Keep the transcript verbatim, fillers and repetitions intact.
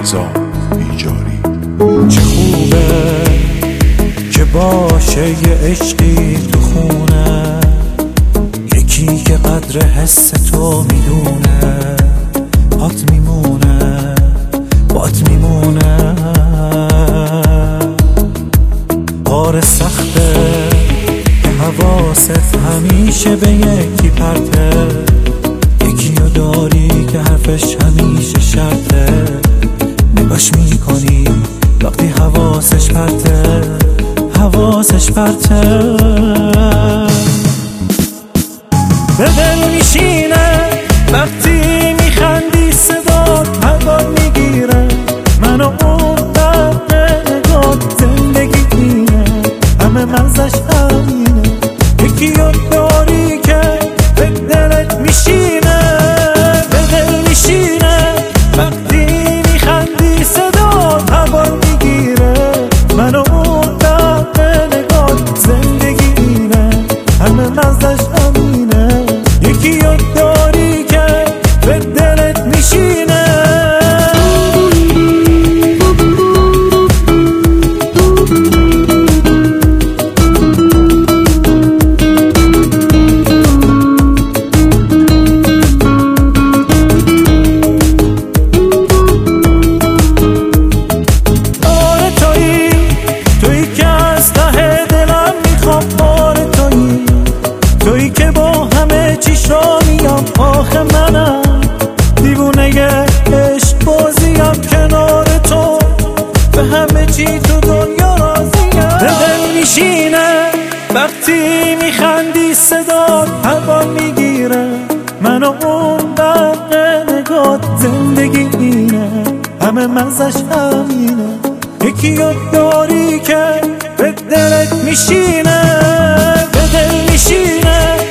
رضا ایجاری. چه خوبه که باشه یه عشقی تو خونه، یکی که قدر حس تو میدونه، پات میمونه پات میمونه. آره سخته که حواست همیشه به یکی پرته، یکی رو داری که حرفش همیشه شرطه، نگاش میکنی وقتی حواسش پرته، حواسش پرته. به دل میشینه وقتی میخندی، صدات هوا میگیره منو اون در نگات. زندگی اینه همه مزش همینه، یکی رو داری که به دلت میشینه. به دل میشینه وقتی میخندی، صدات هوا میگیره منو اون در نگات. زندگی اینه همه مزش همینه، یکی رو داری که به دلت میشینه. آره تویی تویی که از ته دلم میخوام، آره تویی تویی که با همه چیش را میام. آخه منم دیوونه عشق بازیم، کنار تو به همه چی تو دنیا راضیم. به دل میشینه وقتی میخندی، صدات هوا میگیره منو اون برق نگات. زندگی اینه همه مزش همینه، یکی رو داری که به دلت میشینه. به دل میشینه